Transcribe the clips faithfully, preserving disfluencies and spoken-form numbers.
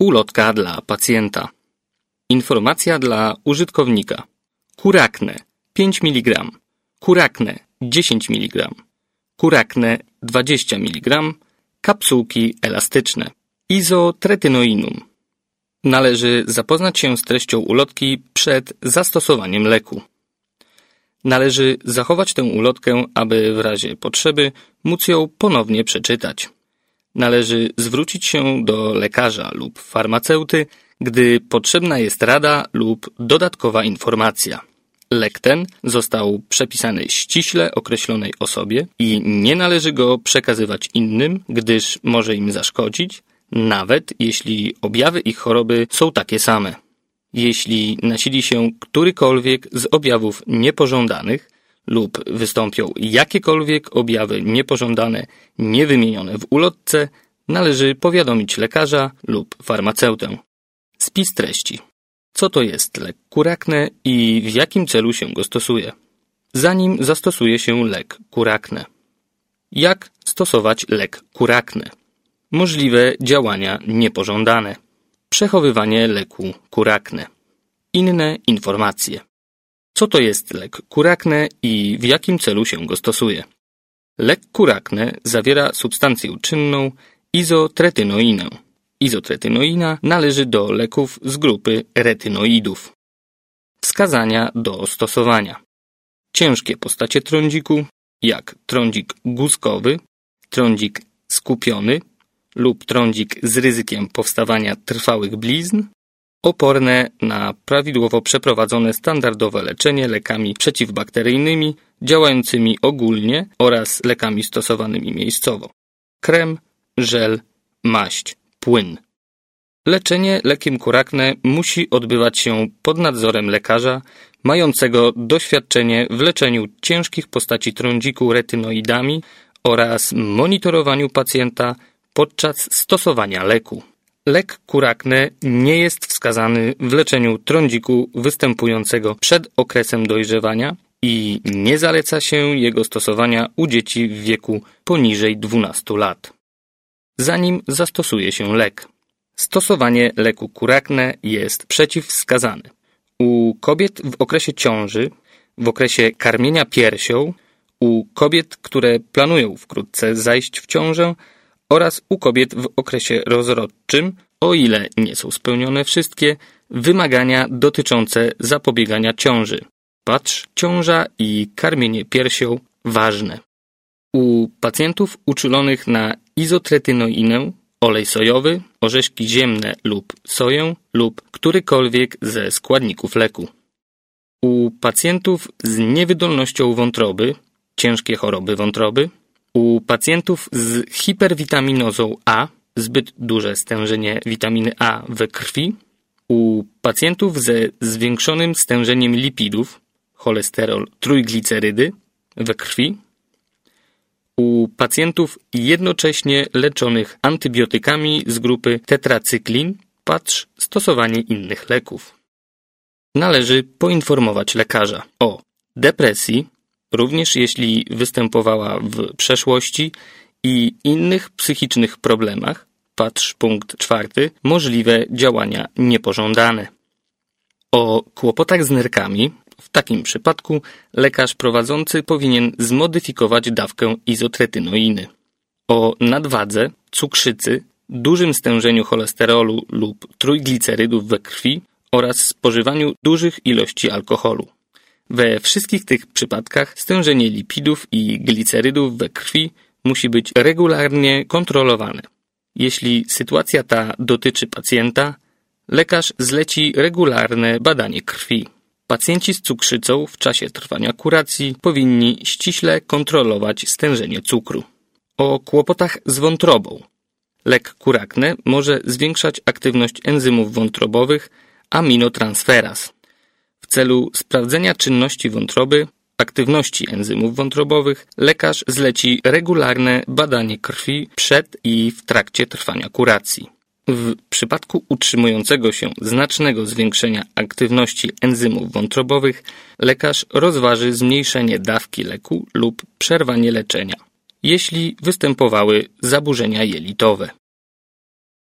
Ulotka dla pacjenta. Informacja dla użytkownika. Kurakne pięć miligramów, Kurakne dziesięć miligramów, Kurakne dwadzieścia miligramów, kapsułki elastyczne. Izotretynoinum. Należy zapoznać się z treścią ulotki przed zastosowaniem leku. Należy zachować tę ulotkę, aby w razie potrzeby móc ją ponownie przeczytać. Należy zwrócić się do lekarza lub farmaceuty, gdy potrzebna jest rada lub dodatkowa informacja. Lek ten został przepisany ściśle określonej osobie i nie należy go przekazywać innym, gdyż może im zaszkodzić, nawet jeśli objawy ich choroby są takie same. Jeśli nasili się którykolwiek z objawów niepożądanych lub wystąpią jakiekolwiek objawy niepożądane niewymienione w ulotce, należy powiadomić lekarza lub farmaceutę. Spis treści. Co to jest lek Kurakne i w jakim celu się go stosuje? Zanim zastosuje się lek Kurakne. Jak stosować lek Kurakne? Możliwe działania niepożądane. Przechowywanie leku Kurakne. Inne informacje. Co to jest lek Kurakne i w jakim celu się go stosuje? Lek Kurakne zawiera substancję czynną izotretynoinę. Izotretynoina należy do leków z grupy retynoidów. Wskazania do stosowania. Ciężkie postacie trądziku, jak trądzik guzkowy, trądzik skupiony lub trądzik z ryzykiem powstawania trwałych blizn, oporne na prawidłowo przeprowadzone standardowe leczenie lekami przeciwbakteryjnymi działającymi ogólnie oraz lekami stosowanymi miejscowo. Krem, żel, maść, płyn. Leczenie lekiem Kurakne musi odbywać się pod nadzorem lekarza mającego doświadczenie w leczeniu ciężkich postaci trądziku retynoidami oraz monitorowaniu pacjenta podczas stosowania leku. Lek Kurakne nie jest wskazany w leczeniu trądziku występującego przed okresem dojrzewania i nie zaleca się jego stosowania u dzieci w wieku poniżej dwunastu lat. Zanim zastosuje się lek. Stosowanie leku Kurakne jest przeciwwskazane u kobiet w okresie ciąży, w okresie karmienia piersią, u kobiet, które planują wkrótce zajść w ciążę oraz u kobiet w okresie rozrodczym, o ile nie są spełnione wszystkie wymagania dotyczące zapobiegania ciąży. Patrz, ciąża i karmienie piersią ważne. U pacjentów uczulonych na izotretynoinę, olej sojowy, orzeszki ziemne lub soję lub którykolwiek ze składników leku. U pacjentów z niewydolnością wątroby, ciężkie choroby wątroby, u pacjentów z hiperwitaminozą A, zbyt duże stężenie witaminy A we krwi, u pacjentów ze zwiększonym stężeniem lipidów, cholesterol trójglicerydy we krwi, u pacjentów jednocześnie leczonych antybiotykami z grupy tetracyklin, patrz stosowanie innych leków. Należy poinformować lekarza o depresji, również jeśli występowała w przeszłości, i innych psychicznych problemach, patrz punkt czwarty, możliwe działania niepożądane. O kłopotach z nerkami, w takim przypadku lekarz prowadzący powinien zmodyfikować dawkę izotretynoiny. O nadwadze, cukrzycy, dużym stężeniu cholesterolu lub trójglicerydów we krwi oraz spożywaniu dużych ilości alkoholu. We wszystkich tych przypadkach stężenie lipidów i glicerydów we krwi musi być regularnie kontrolowane. Jeśli sytuacja ta dotyczy pacjenta, lekarz zleci regularne badanie krwi. Pacjenci z cukrzycą w czasie trwania kuracji powinni ściśle kontrolować stężenie cukru. O kłopotach z wątrobą. Lek Kurakne może zwiększać aktywność enzymów wątrobowych aminotransferaz. W celu sprawdzenia czynności wątroby, aktywności enzymów wątrobowych, lekarz zleci regularne badanie krwi przed i w trakcie trwania kuracji. W przypadku utrzymującego się znacznego zwiększenia aktywności enzymów wątrobowych, lekarz rozważy zmniejszenie dawki leku lub przerwanie leczenia, jeśli występowały zaburzenia jelitowe.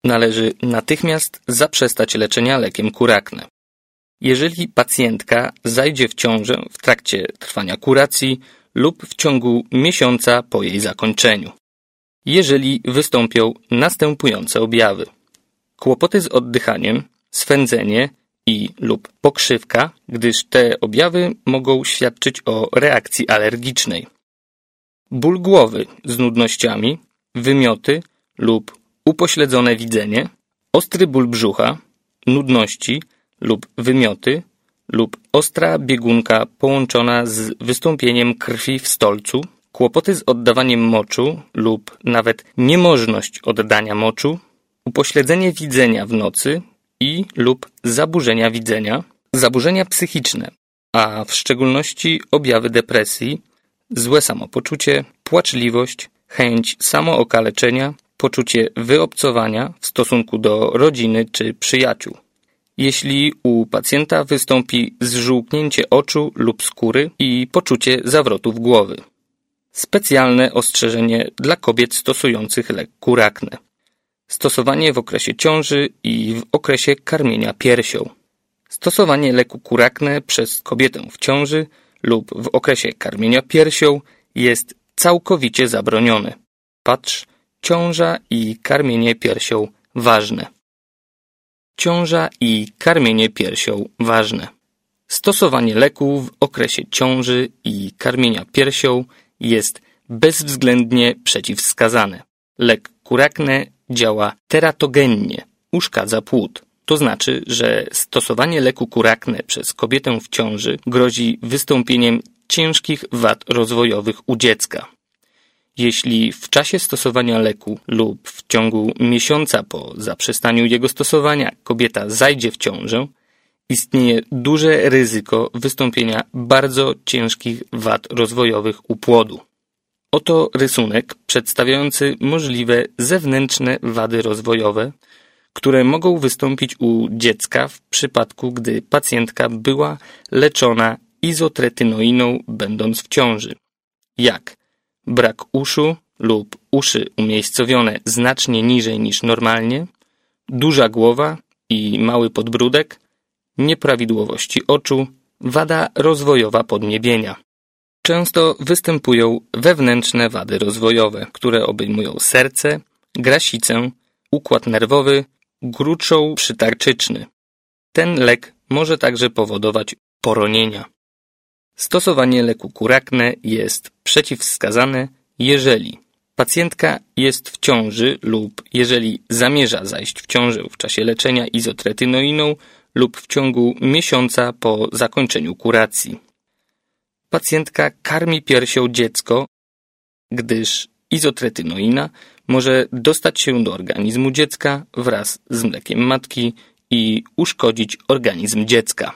Należy natychmiast zaprzestać leczenia lekiem Kurakne. Jeżeli pacjentka zajdzie w ciążę w trakcie trwania kuracji lub w ciągu miesiąca po jej zakończeniu. Jeżeli wystąpią następujące objawy: kłopoty z oddychaniem, swędzenie i lub pokrzywka, gdyż te objawy mogą świadczyć o reakcji alergicznej. Ból głowy z nudnościami, wymioty lub upośledzone widzenie, ostry ból brzucha, nudności lub wymioty lub ostra biegunka połączona z wystąpieniem krwi w stolcu, kłopoty z oddawaniem moczu lub nawet niemożność oddania moczu, upośledzenie widzenia w nocy i lub zaburzenia widzenia, zaburzenia psychiczne, a w szczególności objawy depresji, złe samopoczucie, płaczliwość, chęć samookaleczenia, poczucie wyobcowania w stosunku do rodziny czy przyjaciół. Jeśli u pacjenta wystąpi zżółknięcie oczu lub skóry i poczucie zawrotów głowy. Specjalne ostrzeżenie dla kobiet stosujących lek Kurakne. Stosowanie w okresie ciąży i w okresie karmienia piersią. Stosowanie leku Kurakne przez kobietę w ciąży lub w okresie karmienia piersią jest całkowicie zabronione. Patrz, ciąża i karmienie piersią ważne. Ciąża i karmienie piersią ważne. Stosowanie leku w okresie ciąży i karmienia piersią jest bezwzględnie przeciwwskazane. Lek Kurakne działa teratogennie, uszkadza płód. To znaczy, że stosowanie leku Kurakne przez kobietę w ciąży grozi wystąpieniem ciężkich wad rozwojowych u dziecka. Jeśli w czasie stosowania leku lub w ciągu miesiąca po zaprzestaniu jego stosowania kobieta zajdzie w ciążę, istnieje duże ryzyko wystąpienia bardzo ciężkich wad rozwojowych u płodu. Oto rysunek przedstawiający możliwe zewnętrzne wady rozwojowe, które mogą wystąpić u dziecka w przypadku, gdy pacjentka była leczona izotretynoiną będąc w ciąży, jak brak uszu lub uszy umiejscowione znacznie niżej niż normalnie, duża głowa i mały podbródek, nieprawidłowości oczu, wada rozwojowa podniebienia. Często występują wewnętrzne wady rozwojowe, które obejmują serce, grasicę, układ nerwowy, gruczoł przytarczyczny. Ten lek może także powodować poronienia. Stosowanie leku Kurakne jest przeciwwskazane, jeżeli pacjentka jest w ciąży lub jeżeli zamierza zajść w ciążę w czasie leczenia izotretynoiną lub w ciągu miesiąca po zakończeniu kuracji. Pacjentka karmi piersią dziecko, gdyż izotretynoina może dostać się do organizmu dziecka wraz z mlekiem matki i uszkodzić organizm dziecka.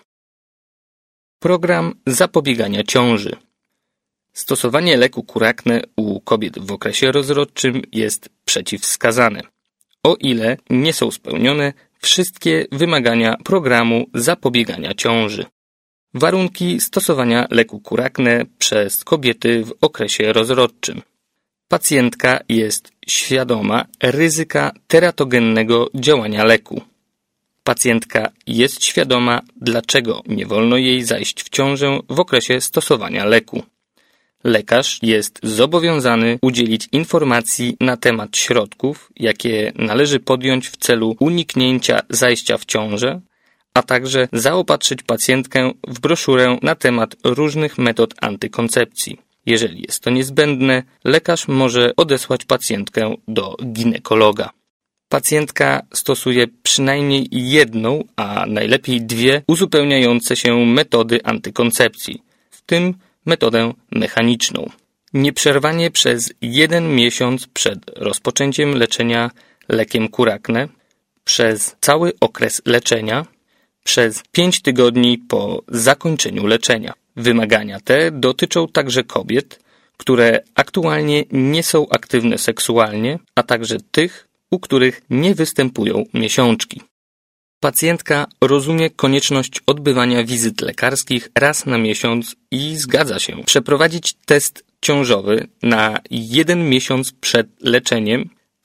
Program zapobiegania ciąży. Stosowanie leku Kurakne u kobiet w okresie rozrodczym jest przeciwwskazane, o ile nie są spełnione wszystkie wymagania programu zapobiegania ciąży. Warunki stosowania leku Kurakne przez kobiety w okresie rozrodczym. Pacjentka jest świadoma ryzyka teratogennego działania leku. Pacjentka jest świadoma, dlaczego nie wolno jej zajść w ciążę w okresie stosowania leku. Lekarz jest zobowiązany udzielić informacji na temat środków, jakie należy podjąć w celu uniknięcia zajścia w ciążę, a także zaopatrzyć pacjentkę w broszurę na temat różnych metod antykoncepcji. Jeżeli jest to niezbędne, lekarz może odesłać pacjentkę do ginekologa. Pacjentka stosuje przynajmniej jedną, a najlepiej dwie uzupełniające się metody antykoncepcji, w tym metodę mechaniczną. Nieprzerwanie przez jeden miesiąc przed rozpoczęciem leczenia lekiem Kurakne, przez cały okres leczenia, przez pięć tygodni po zakończeniu leczenia. Wymagania te dotyczą także kobiet, które aktualnie nie są aktywne seksualnie, a także tych, u których nie występują miesiączki. Pacjentka rozumie konieczność odbywania wizyt lekarskich raz na miesiąc i zgadza się przeprowadzić test ciążowy na jeden miesiąc przed leczeniem.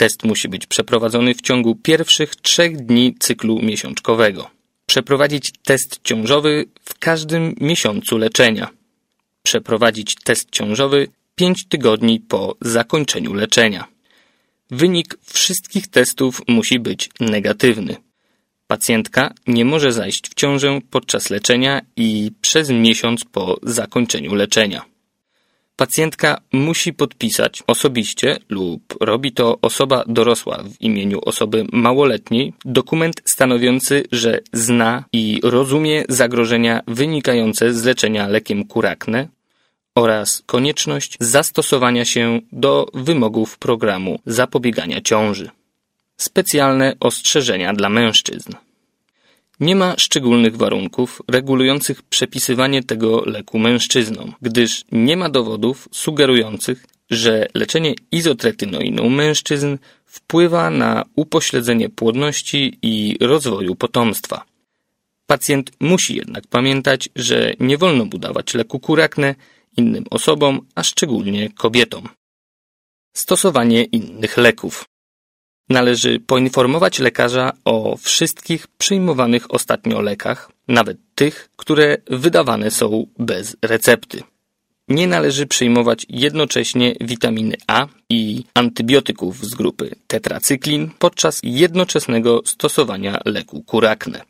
Test musi być przeprowadzony w ciągu pierwszych trzech dni cyklu miesiączkowego. Przeprowadzić test ciążowy w każdym miesiącu leczenia. Przeprowadzić test ciążowy pięć tygodni po zakończeniu leczenia. Wynik wszystkich testów musi być negatywny. Pacjentka nie może zajść w ciążę podczas leczenia i przez miesiąc po zakończeniu leczenia. Pacjentka musi podpisać osobiście lub robi to osoba dorosła w imieniu osoby małoletniej dokument stanowiący, że zna i rozumie zagrożenia wynikające z leczenia lekiem Kurakne oraz konieczność zastosowania się do wymogów programu zapobiegania ciąży. Specjalne ostrzeżenia dla mężczyzn. Nie ma szczególnych warunków regulujących przepisywanie tego leku mężczyznom, gdyż nie ma dowodów sugerujących, że leczenie izotretynoiną mężczyzn wpływa na upośledzenie płodności i rozwoju potomstwa. Pacjent musi jednak pamiętać, że nie wolno mu dawać leku Kurakne innym osobom, a szczególnie kobietom. Stosowanie innych leków. Należy poinformować lekarza o wszystkich przyjmowanych ostatnio lekach, nawet tych, które wydawane są bez recepty. Nie należy przyjmować jednocześnie witaminy A i antybiotyków z grupy tetracyklin podczas jednoczesnego stosowania leku Kurakne.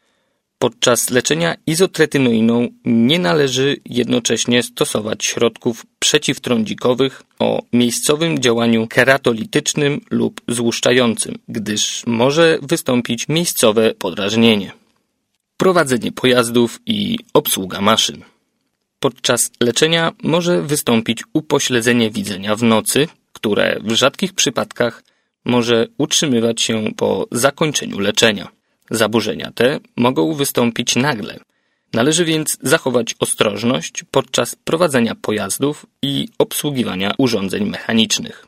Podczas leczenia izotretynoiną nie należy jednocześnie stosować środków przeciwtrądzikowych o miejscowym działaniu keratolitycznym lub złuszczającym, gdyż może wystąpić miejscowe podrażnienie. Prowadzenie pojazdów i obsługa maszyn. Podczas leczenia może wystąpić upośledzenie widzenia w nocy, które w rzadkich przypadkach może utrzymywać się po zakończeniu leczenia. Zaburzenia te mogą wystąpić nagle. Należy więc zachować ostrożność podczas prowadzenia pojazdów i obsługiwania urządzeń mechanicznych.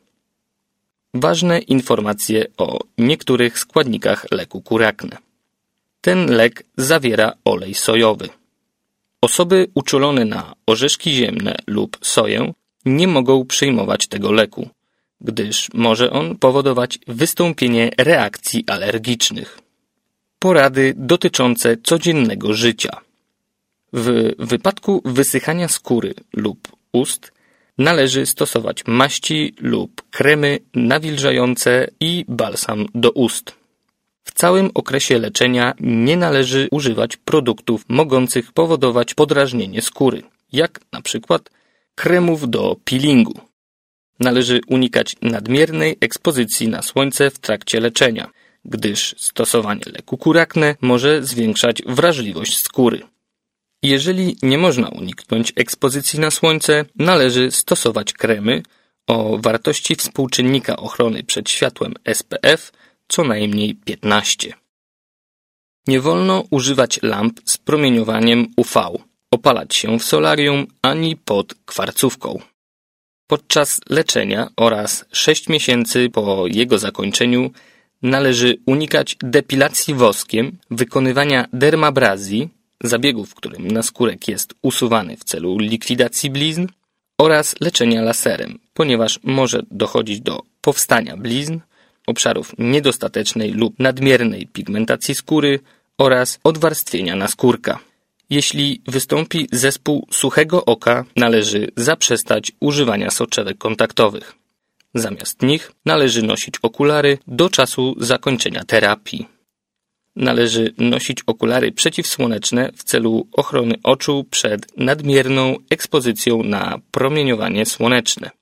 Ważne informacje o niektórych składnikach leku Kurakne. Ten lek zawiera olej sojowy. Osoby uczulone na orzeszki ziemne lub soję nie mogą przyjmować tego leku, gdyż może on powodować wystąpienie reakcji alergicznych. Porady dotyczące codziennego życia. W wypadku wysychania skóry lub ust należy stosować maści lub kremy nawilżające i balsam do ust. W całym okresie leczenia nie należy używać produktów mogących powodować podrażnienie skóry, jak na przykład kremów do peelingu. Należy unikać nadmiernej ekspozycji na słońce w trakcie leczenia, gdyż stosowanie leku Kurakne może zwiększać wrażliwość skóry. Jeżeli nie można uniknąć ekspozycji na słońce, należy stosować kremy o wartości współczynnika ochrony przed światłem S P F co najmniej piętnaście. Nie wolno używać lamp z promieniowaniem U V, opalać się w solarium ani pod kwarcówką. Podczas leczenia oraz sześć miesięcy po jego zakończeniu należy unikać depilacji woskiem, wykonywania dermabrazji, zabiegu, w którym naskórek jest usuwany w celu likwidacji blizn, oraz leczenia laserem, ponieważ może dochodzić do powstania blizn, obszarów niedostatecznej lub nadmiernej pigmentacji skóry oraz odwarstwienia naskórka. Jeśli wystąpi zespół suchego oka, należy zaprzestać używania soczewek kontaktowych. Zamiast nich należy nosić okulary do czasu zakończenia terapii. Należy nosić okulary przeciwsłoneczne w celu ochrony oczu przed nadmierną ekspozycją na promieniowanie słoneczne.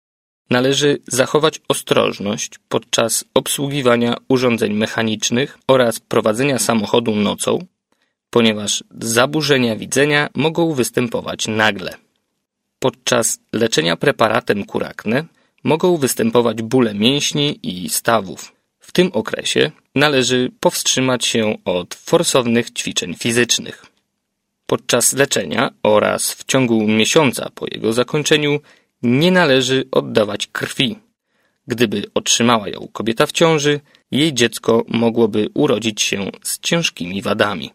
Należy zachować ostrożność podczas obsługiwania urządzeń mechanicznych oraz prowadzenia samochodu nocą, ponieważ zaburzenia widzenia mogą występować nagle. Podczas leczenia preparatem Kurakne mogą występować bóle mięśni i stawów. W tym okresie należy powstrzymać się od forsownych ćwiczeń fizycznych. Podczas leczenia oraz w ciągu miesiąca po jego zakończeniu nie należy oddawać krwi. Gdyby otrzymała ją kobieta w ciąży, jej dziecko mogłoby urodzić się z ciężkimi wadami.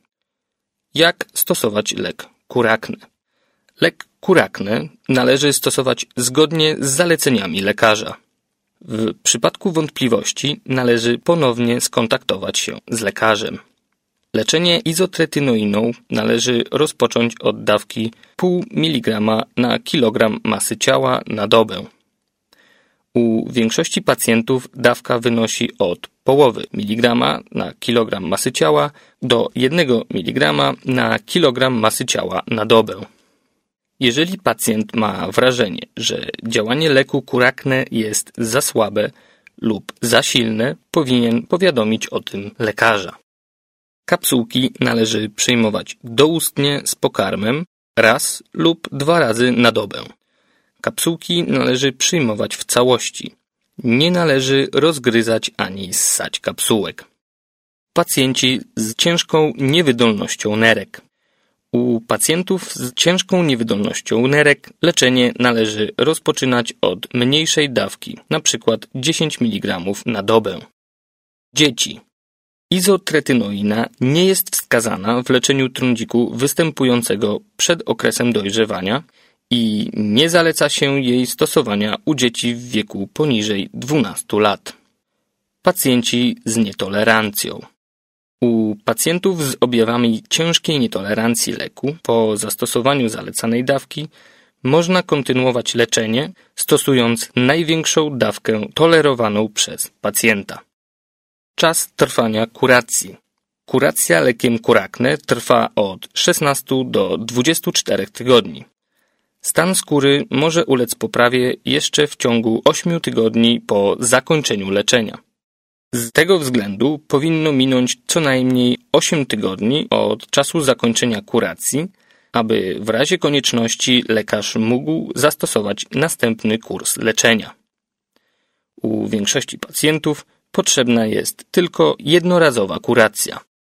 Jak stosować lek Kurakne? Lek Kurakne należy stosować zgodnie z zaleceniami lekarza. W przypadku wątpliwości należy ponownie skontaktować się z lekarzem. Leczenie izotretynoiną należy rozpocząć od dawki pół miligrama na kilogram masy ciała na dobę. U większości pacjentów dawka wynosi od połowy miligrama na kilogram masy ciała do jednego miligrama na kilogram masy ciała na dobę. Jeżeli pacjent ma wrażenie, że działanie leku Curakne jest za słabe lub za silne, powinien powiadomić o tym lekarza. Kapsułki należy przyjmować doustnie z pokarmem raz lub dwa razy na dobę. Kapsułki należy przyjmować w całości. Nie należy rozgryzać ani ssać kapsułek. Pacjenci z ciężką niewydolnością nerek. U pacjentów z ciężką niewydolnością nerek leczenie należy rozpoczynać od mniejszej dawki, np. dziesięć miligramów na dobę. Dzieci. Izotretynoina nie jest wskazana w leczeniu trądziku występującego przed okresem dojrzewania i nie zaleca się jej stosowania u dzieci w wieku poniżej dwunastu lat. Pacjenci z nietolerancją. U pacjentów z objawami ciężkiej nietolerancji leku po zastosowaniu zalecanej dawki można kontynuować leczenie, stosując największą dawkę tolerowaną przez pacjenta. Czas trwania kuracji. Kuracja lekiem Curakne trwa od szesnastu do dwudziestu czterech tygodni. Stan skóry może ulec poprawie jeszcze w ciągu ośmiu tygodni po zakończeniu leczenia. Z tego względu powinno minąć co najmniej osiem tygodni od czasu zakończenia kuracji, aby w razie konieczności lekarz mógł zastosować następny kurs leczenia. U większości pacjentów potrzebna jest tylko jednorazowa kuracja.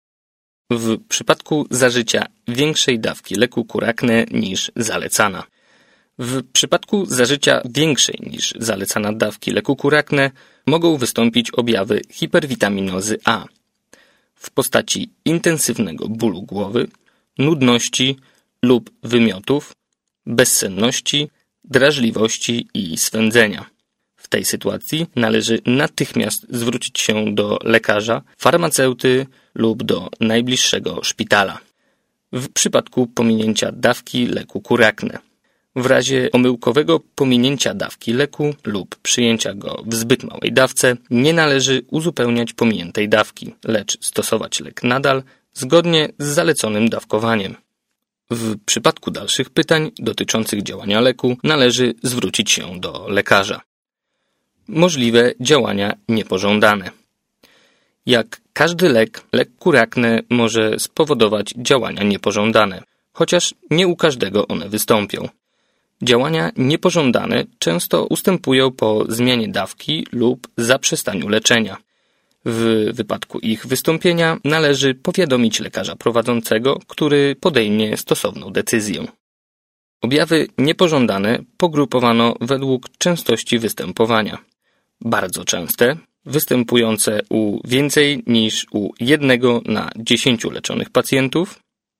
W przypadku zażycia większej dawki leku Curakne niż zalecana. W przypadku zażycia większej niż zalecana dawki leku Curakne mogą wystąpić objawy hiperwitaminozy A w postaci intensywnego bólu głowy, nudności lub wymiotów, bezsenności, drażliwości i swędzenia. W tej sytuacji należy natychmiast zwrócić się do lekarza, farmaceuty lub do najbliższego szpitala. W przypadku pominięcia dawki leku Curakne. W razie pomyłkowego pominięcia dawki leku lub przyjęcia go w zbyt małej dawce nie należy uzupełniać pominiętej dawki, lecz stosować lek nadal zgodnie z zaleconym dawkowaniem. W przypadku dalszych pytań dotyczących działania leku należy zwrócić się do lekarza. Możliwe działania niepożądane. Jak każdy lek, lek Curakne może spowodować działania niepożądane, chociaż nie u każdego one wystąpią. Działania niepożądane często ustępują po zmianie dawki lub zaprzestaniu leczenia. W wypadku ich wystąpienia należy powiadomić lekarza prowadzącego, który podejmie stosowną decyzję. Objawy niepożądane pogrupowano według częstości występowania. Bardzo częste, występujące u więcej niż u jednego na dziesięciu leczonych pacjentów.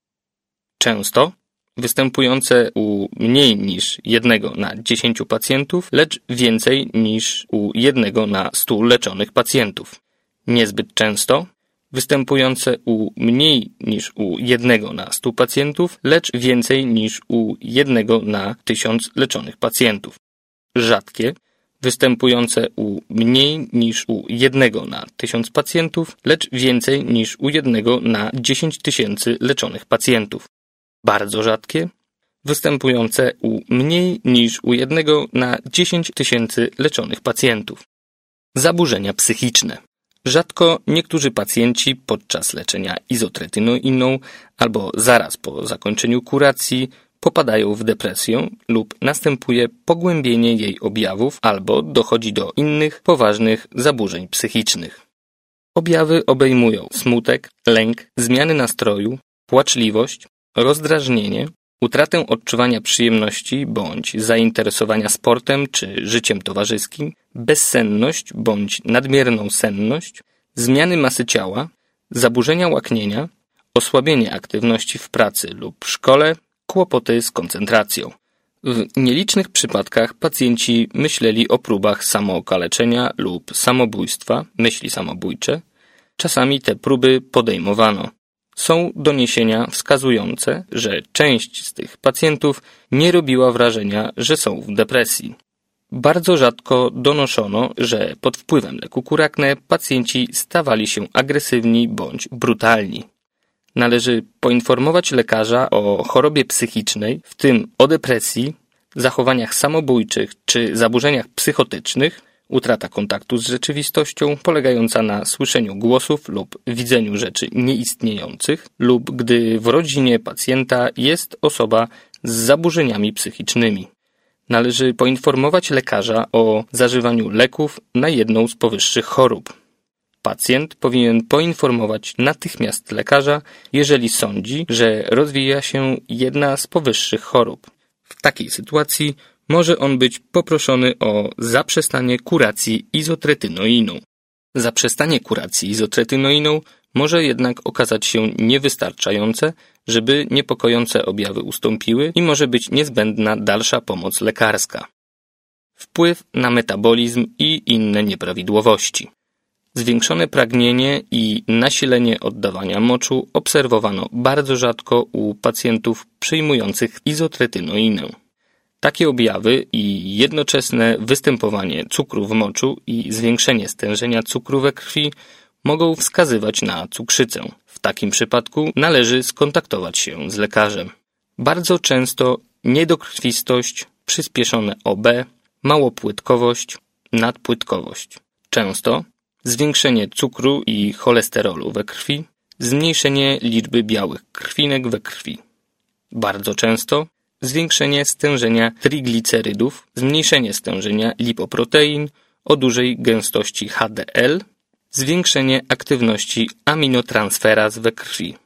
Często, występujące u mniej niż jednego na dziesięciu pacjentów, lecz więcej niż u jednego na stu leczonych pacjentów. Niezbyt często, występujące u mniej niż u jednego na stu pacjentów, lecz więcej niż u jednego na tysiąc leczonych pacjentów. Rzadkie, występujące u mniej niż u jednego na tysiąc pacjentów, lecz więcej niż u jednego na dziesięć tysięcy leczonych pacjentów. Bardzo rzadkie, występujące u mniej niż u jednego na dziesięć tysięcy leczonych pacjentów. Zaburzenia psychiczne. Rzadko niektórzy pacjenci podczas leczenia izotretynoiną albo zaraz po zakończeniu kuracji popadają w depresję lub następuje pogłębienie jej objawów albo dochodzi do innych poważnych zaburzeń psychicznych. Objawy obejmują smutek, lęk, zmiany nastroju, płaczliwość, rozdrażnienie, utratę odczuwania przyjemności bądź zainteresowania sportem czy życiem towarzyskim, bezsenność bądź nadmierną senność, zmiany masy ciała, zaburzenia łaknienia, osłabienie aktywności w pracy lub w szkole, kłopoty z koncentracją. W nielicznych przypadkach pacjenci myśleli o próbach samookaleczenia lub samobójstwa, myśli samobójcze. Czasami te próby podejmowano. Są doniesienia wskazujące, że część z tych pacjentów nie robiła wrażenia, że są w depresji. Bardzo rzadko donoszono, że pod wpływem leku Kurakne pacjenci stawali się agresywni bądź brutalni. Należy poinformować lekarza o chorobie psychicznej, w tym o depresji, zachowaniach samobójczych czy zaburzeniach psychotycznych, utrata kontaktu z rzeczywistością polegająca na słyszeniu głosów lub widzeniu rzeczy nieistniejących lub gdy w rodzinie pacjenta jest osoba z zaburzeniami psychicznymi. Należy poinformować lekarza o zażywaniu leków na jedną z powyższych chorób. Pacjent powinien poinformować natychmiast lekarza, jeżeli sądzi, że rozwija się jedna z powyższych chorób. W takiej sytuacji może on być poproszony o zaprzestanie kuracji izotretynoiną. Zaprzestanie kuracji izotretynoiną może jednak okazać się niewystarczające, żeby niepokojące objawy ustąpiły i może być niezbędna dalsza pomoc lekarska. Wpływ na metabolizm i inne nieprawidłowości. Zwiększone pragnienie i nasilenie oddawania moczu obserwowano bardzo rzadko u pacjentów przyjmujących izotretynoinę. Takie objawy i jednoczesne występowanie cukru w moczu i zwiększenie stężenia cukru we krwi mogą wskazywać na cukrzycę. W takim przypadku należy skontaktować się z lekarzem. Bardzo często niedokrwistość, przyspieszone O B, małopłytkowość, nadpłytkowość. Często zwiększenie cukru i cholesterolu we krwi, zmniejszenie liczby białych krwinek we krwi. Bardzo często zwiększenie stężenia triglicerydów, zmniejszenie stężenia lipoprotein o dużej gęstości H D L, zwiększenie aktywności aminotransferaz we krwi.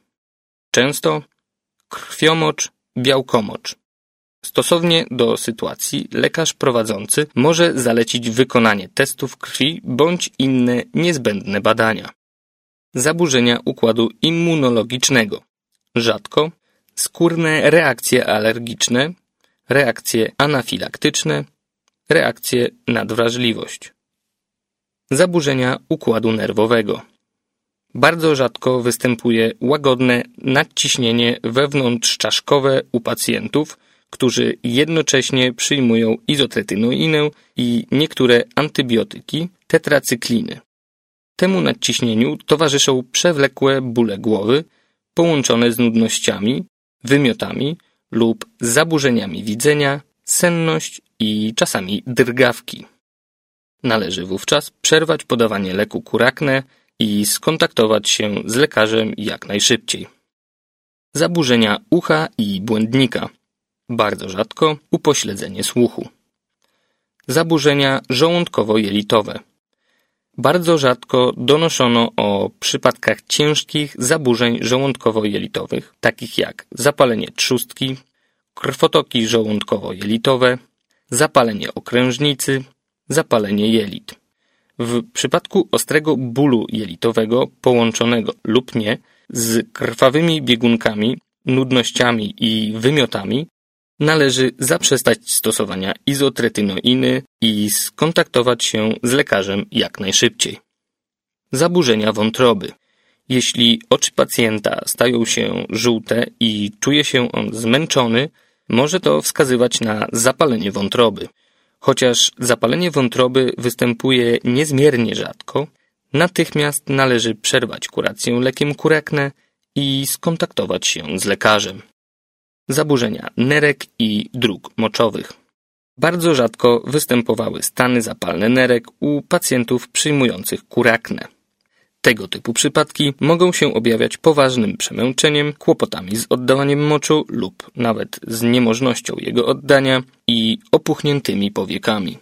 Często krwiomocz, białkomocz. Stosownie do sytuacji lekarz prowadzący może zalecić wykonanie testów krwi bądź inne niezbędne badania. Zaburzenia układu immunologicznego. Rzadko skórne reakcje alergiczne, reakcje anafilaktyczne, reakcje nadwrażliwość. Zaburzenia układu nerwowego. Bardzo rzadko występuje łagodne nadciśnienie wewnątrzczaszkowe u pacjentów, którzy jednocześnie przyjmują izotretynoinę i niektóre antybiotyki, tetracykliny. Temu nadciśnieniu towarzyszą przewlekłe bóle głowy połączone z nudnościami, wymiotami lub zaburzeniami widzenia, senność i czasami drgawki. Należy wówczas przerwać podawanie leku Kurakne i skontaktować się z lekarzem jak najszybciej. Zaburzenia ucha i błędnika. Bardzo rzadko upośledzenie słuchu. Zaburzenia żołądkowo-jelitowe. Bardzo rzadko donoszono o przypadkach ciężkich zaburzeń żołądkowo-jelitowych, takich jak zapalenie trzustki, krwotoki żołądkowo-jelitowe, zapalenie okrężnicy, zapalenie jelit. W przypadku ostrego bólu jelitowego połączonego lub nie z krwawymi biegunkami, nudnościami i wymiotami należy zaprzestać stosowania izotretynoiny i skontaktować się z lekarzem jak najszybciej. Zaburzenia wątroby. Jeśli oczy pacjenta stają się żółte i czuje się on zmęczony, może to wskazywać na zapalenie wątroby. Chociaż zapalenie wątroby występuje niezmiernie rzadko, natychmiast należy przerwać kurację lekiem Kurakne i skontaktować się z lekarzem. Zaburzenia nerek i dróg moczowych. Bardzo rzadko występowały stany zapalne nerek u pacjentów przyjmujących Kurakne. Tego typu przypadki mogą się objawiać poważnym przemęczeniem, kłopotami z oddawaniem moczu lub nawet z niemożnością jego oddania i opuchniętymi powiekami.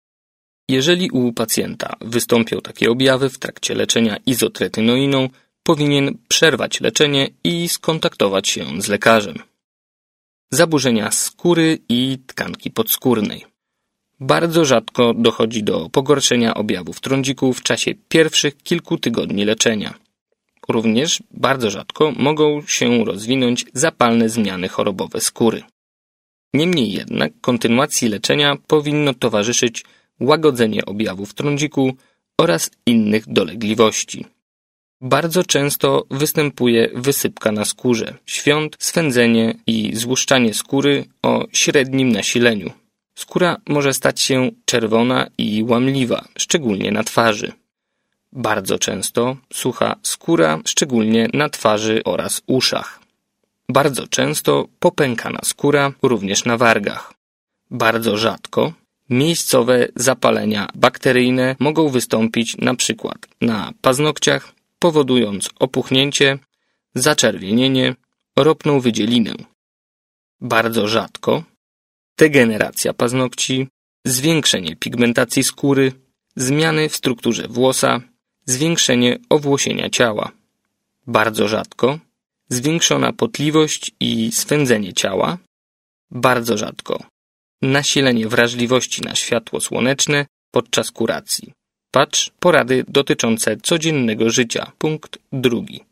Jeżeli u pacjenta wystąpią takie objawy w trakcie leczenia izotretynoiną, powinien przerwać leczenie i skontaktować się z lekarzem. Zaburzenia skóry i tkanki podskórnej. Bardzo rzadko dochodzi do pogorszenia objawów trądziku w czasie pierwszych kilku tygodni leczenia. Również bardzo rzadko mogą się rozwinąć zapalne zmiany chorobowe skóry. Niemniej jednak kontynuacji leczenia powinno towarzyszyć łagodzenie objawów trądziku oraz innych dolegliwości. Bardzo często występuje wysypka na skórze, świąt, swędzenie i złuszczanie skóry o średnim nasileniu. Skóra może stać się czerwona i łamliwa, szczególnie na twarzy. Bardzo często sucha skóra, szczególnie na twarzy oraz uszach. Bardzo często popękana skóra, również na wargach. Bardzo rzadko miejscowe zapalenia bakteryjne mogą wystąpić np. na paznokciach, powodując opuchnięcie, zaczerwienienie, ropną wydzielinę. Bardzo rzadko degeneracja paznokci, zwiększenie pigmentacji skóry, zmiany w strukturze włosa, zwiększenie owłosienia ciała. Bardzo rzadko zwiększona potliwość i swędzenie ciała. Bardzo rzadko nasilenie wrażliwości na światło słoneczne podczas kuracji. Patrz porady dotyczące codziennego życia. Punkt drugi.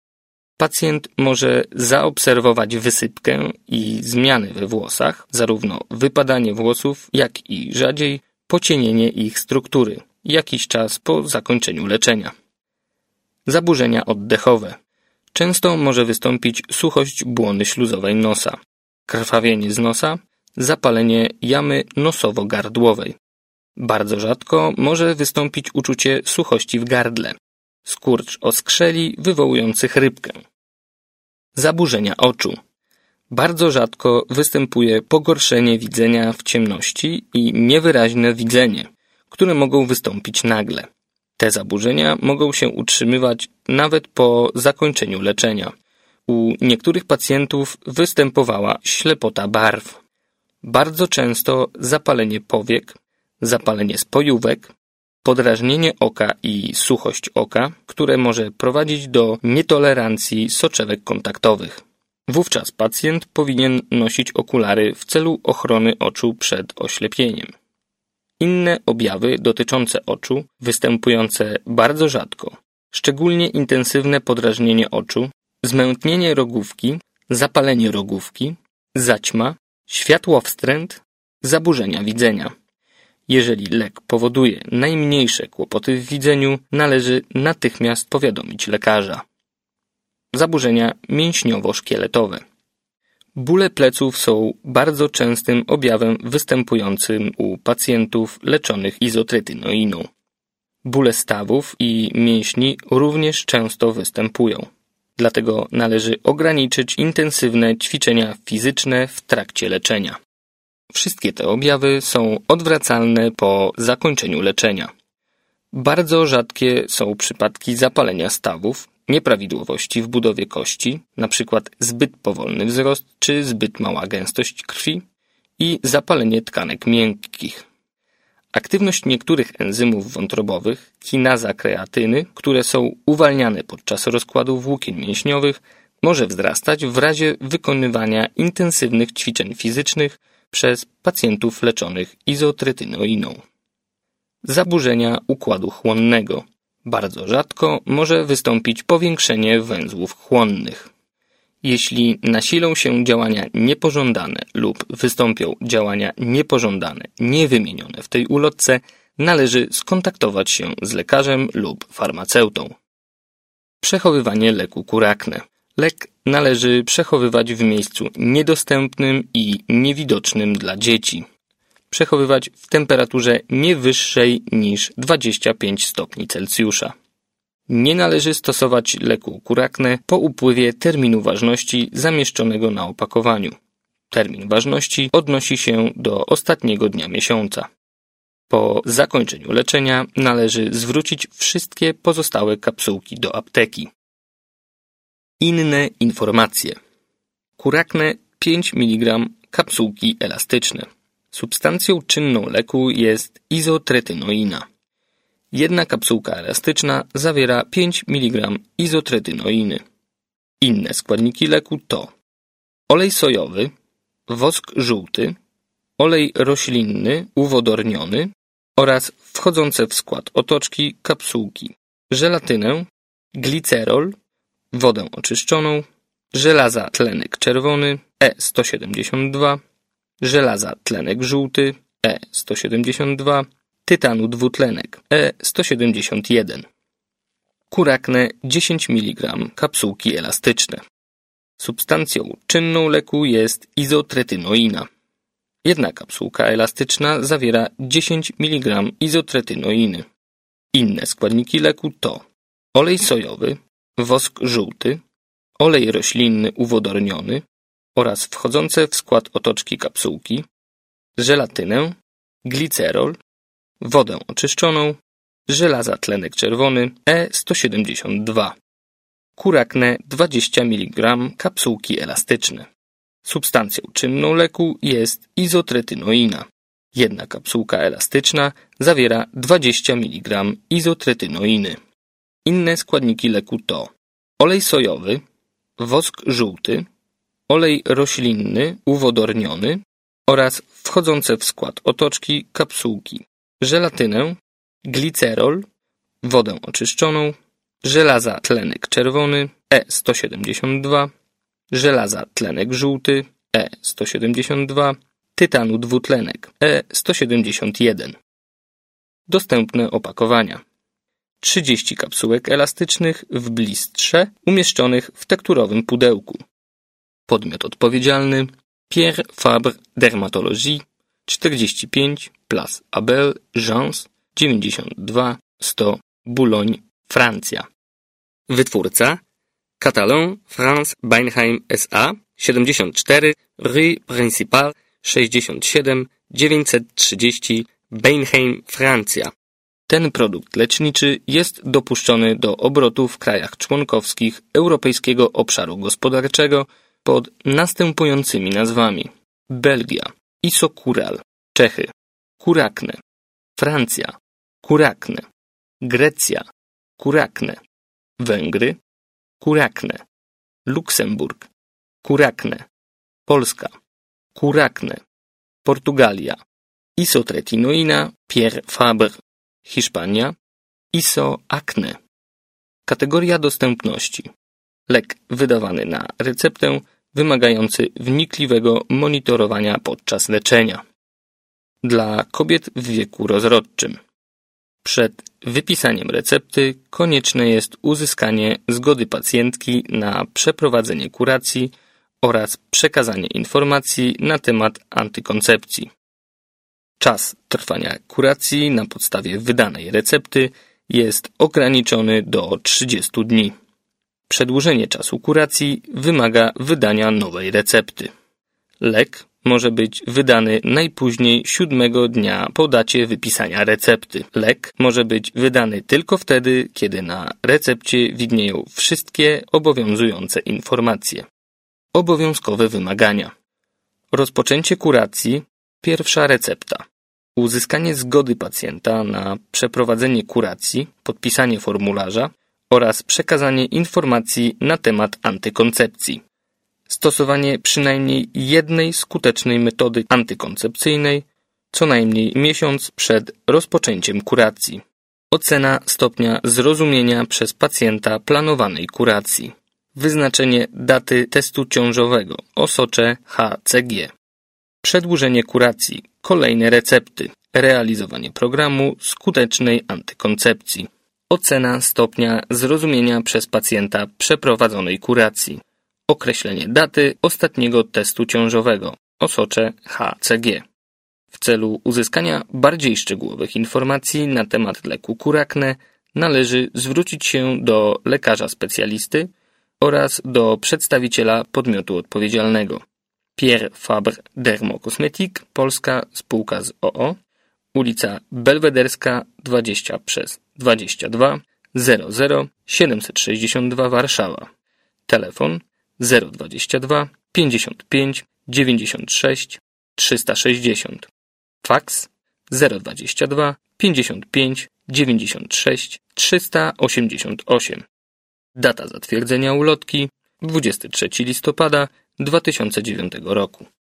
Pacjent może zaobserwować wysypkę i zmiany we włosach, zarówno wypadanie włosów, jak i rzadziej pocienienie ich struktury, jakiś czas po zakończeniu leczenia. Zaburzenia oddechowe. Często może wystąpić suchość błony śluzowej nosa, krwawienie z nosa, zapalenie jamy nosowo-gardłowej. Bardzo rzadko może wystąpić uczucie suchości w gardle, skurcz oskrzeli wywołujący chrypkę. Zaburzenia oczu. Bardzo rzadko występuje pogorszenie widzenia w ciemności i niewyraźne widzenie, które mogą wystąpić nagle. Te zaburzenia mogą się utrzymywać nawet po zakończeniu leczenia. U niektórych pacjentów występowała ślepota barw. Bardzo często zapalenie powiek, zapalenie spojówek, podrażnienie oka i suchość oka, które może prowadzić do nietolerancji soczewek kontaktowych. Wówczas pacjent powinien nosić okulary w celu ochrony oczu przed oślepieniem. Inne objawy dotyczące oczu, występujące bardzo rzadko, szczególnie intensywne podrażnienie oczu, zmętnienie rogówki, zapalenie rogówki, zaćma, światłowstręt, zaburzenia widzenia. Jeżeli lek powoduje najmniejsze kłopoty w widzeniu, należy natychmiast powiadomić lekarza. Zaburzenia mięśniowo-szkieletowe. Bóle pleców są bardzo częstym objawem występującym u pacjentów leczonych izotretynoiną. Bóle stawów i mięśni również często występują. Dlatego należy ograniczyć intensywne ćwiczenia fizyczne w trakcie leczenia. Wszystkie te objawy są odwracalne po zakończeniu leczenia. Bardzo rzadkie są przypadki zapalenia stawów, nieprawidłowości w budowie kości, np. zbyt powolny wzrost czy zbyt mała gęstość krwi i zapalenie tkanek miękkich. Aktywność niektórych enzymów wątrobowych, kinaza kreatyny, które są uwalniane podczas rozkładu włókien mięśniowych, może wzrastać w razie wykonywania intensywnych ćwiczeń fizycznych przez pacjentów leczonych izotretynoiną. Zaburzenia układu chłonnego. Bardzo rzadko może wystąpić powiększenie węzłów chłonnych. Jeśli nasilą się działania niepożądane lub wystąpią działania niepożądane niewymienione w tej ulotce, należy skontaktować się z lekarzem lub farmaceutą. Przechowywanie leku Kurakne. Lek należy przechowywać w miejscu niedostępnym i niewidocznym dla dzieci. Przechowywać w temperaturze nie wyższej niż dwadzieścia pięć stopni Celsjusza. Nie należy stosować leku Kurakne po upływie terminu ważności zamieszczonego na opakowaniu. Termin ważności odnosi się do ostatniego dnia miesiąca. Po zakończeniu leczenia należy zwrócić wszystkie pozostałe kapsułki do apteki. Inne informacje. Kurakne pięć miligram kapsułki elastyczne. Substancją czynną leku jest izotretynoina. Jedna kapsułka elastyczna zawiera pięć miligram izotretynoiny. Inne składniki leku to olej sojowy, wosk żółty, olej roślinny uwodorniony oraz wchodzące w skład otoczki kapsułki, żelatynę, glicerol, wodę oczyszczoną, żelaza tlenek czerwony E sto siedemdziesiąt dwa, żelaza tlenek żółty E sto siedemdziesiąt dwa, tytanu dwutlenek E sto siedemdziesiąt jeden. Kurakne dziesięć miligram kapsułki elastyczne. Substancją czynną leku jest izotretynoina. Jedna kapsułka elastyczna zawiera dziesięć miligram izotretynoiny. Inne składniki leku to olej sojowy, wosk żółty, olej roślinny uwodorniony oraz wchodzące w skład otoczki kapsułki, żelatynę, glicerol, wodę oczyszczoną, żelaza tlenek czerwony E sto siedemdziesiąt dwa. Kurakne dwadzieścia miligram kapsułki elastyczne. Substancją czynną leku jest izotretynoina. Jedna kapsułka elastyczna zawiera dwadzieścia miligram izotretynoiny. Inne składniki leku to olej sojowy, wosk żółty, olej roślinny uwodorniony oraz wchodzące w skład otoczki kapsułki, żelatynę, glicerol, wodę oczyszczoną, żelaza tlenek czerwony E sto siedemdziesiąt dwa, żelaza tlenek żółty E sto siedemdziesiąt dwa, tytanu dwutlenek E sto siedemdziesiąt jeden. Dostępne opakowania. trzydzieści kapsułek elastycznych w blistrze umieszczonych w tekturowym pudełku. Podmiot odpowiedzialny Pierre Fabre Dermatologie czterdzieści pięć Place Abel Jeans dziewięćdziesiąt dwa sto Boulogne, Francja. Wytwórca Catalan France Beinheim S A siedemdziesiąt cztery Rue Principale sześćdziesiąt siedem dziewięćset trzydzieści Beinheim, Francja. Ten produkt leczniczy jest dopuszczony do obrotu w krajach członkowskich Europejskiego Obszaru Gospodarczego pod następującymi nazwami: Belgia, Isokural, Czechy, Kurakne, Francja, Kurakne, Grecja, Kurakne, Węgry, Kurakne, Luksemburg, Kurakne, Polska, Kurakne, Portugalia, isotretinoina Pierre Fabre, Hiszpania, Isoakne. Kategoria dostępności. Lek wydawany na receptę, wymagający wnikliwego monitorowania podczas leczenia. Dla kobiet w wieku rozrodczym. Przed wypisaniem recepty konieczne jest uzyskanie zgody pacjentki na przeprowadzenie kuracji oraz przekazanie informacji na temat antykoncepcji. Czas trwania kuracji na podstawie wydanej recepty jest ograniczony do trzydziestu dni. Przedłużenie czasu kuracji wymaga wydania nowej recepty. Lek może być wydany najpóźniej siódmego dnia po dacie wypisania recepty. Lek może być wydany tylko wtedy, kiedy na recepcie widnieją wszystkie obowiązujące informacje. Obowiązkowe wymagania. Rozpoczęcie kuracji. Pierwsza recepta. Uzyskanie zgody pacjenta na przeprowadzenie kuracji, podpisanie formularza oraz przekazanie informacji na temat antykoncepcji. Stosowanie przynajmniej jednej skutecznej metody antykoncepcyjnej co najmniej miesiąc przed rozpoczęciem kuracji. Ocena stopnia zrozumienia przez pacjenta planowanej kuracji. Wyznaczenie daty testu ciążowego, osocze H C G. Przedłużenie kuracji, kolejne recepty, realizowanie programu skutecznej antykoncepcji. Ocena stopnia zrozumienia przez pacjenta przeprowadzonej kuracji. Określenie daty ostatniego testu ciążowego, osocze H C G. W celu uzyskania bardziej szczegółowych informacji na temat leku Kurakne należy zwrócić się do lekarza specjalisty oraz do przedstawiciela podmiotu odpowiedzialnego. Pierre Fabre Dermocosmetic, Polska, spółka z o o, ulica Belwederska dwadzieścia przez dwadzieścia dwa zero zero siedemset sześćdziesiąt dwa Warszawa. Telefon zero dwadzieścia dwa pięćdziesiąt pięć dziewięćdziesiąt sześć trzysta sześćdziesiąt. Faks zero dwadzieścia dwa pięćdziesiąt pięć dziewięćdziesiąt sześć trzysta osiemdziesiąt osiem. Data zatwierdzenia ulotki dwudziestego trzeciego listopada dwa tysiące dziewiątego roku.